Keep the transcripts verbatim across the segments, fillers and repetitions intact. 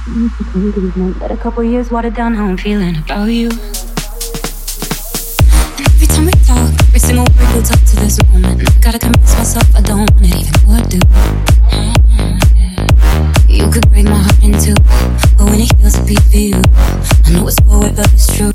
Let a couple years water down how I'm feeling about you. And every time we talk, every single word builds up to this moment. I gotta convince myself I don't want it, even though I do. You could break my heart in two, but when it heals, it beats for you. I know it's forward, but it's true.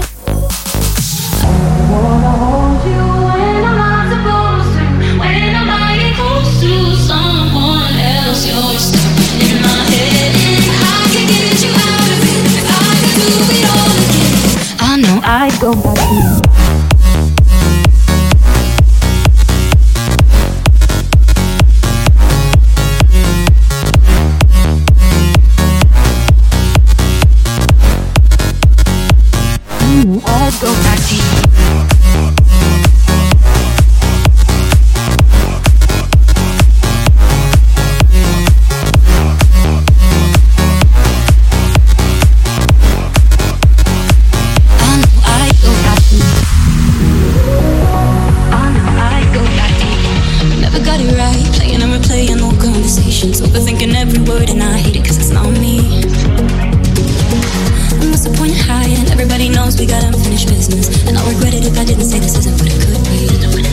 I wanna hold you when I'm not supposed to. When I'm lying close to someone else, you're stuck in my head. I can get you out of it if I could do it all again. I know I'd go back to you. I'd go back to you. Overthinking every word and I hate it cause it's not me. And what's the point of hiding? Everybody knows we got unfinished business. And I'll regret it if I didn't say this isn't what it could be.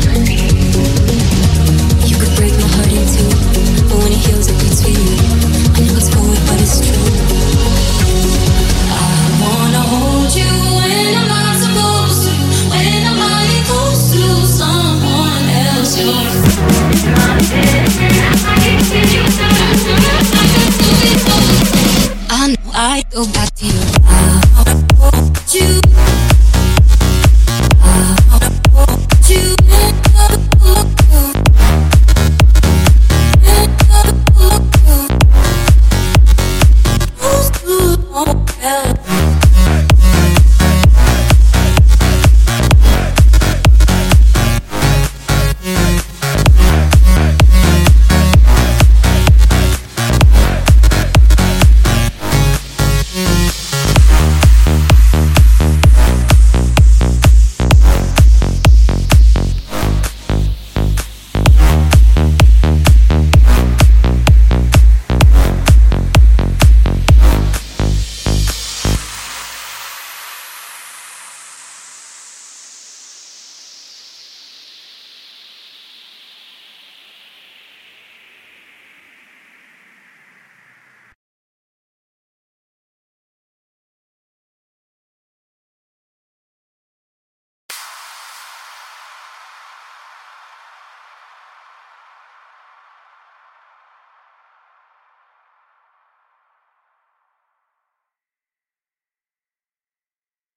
You could break my heart in two, but when it heals it beats for you. I know it's forward but it's true. I wanna hold you when I'm not supposed to. When I'm lying close to someone else. You're in my head. I can't get you out. I know I'd go back to you. I want you.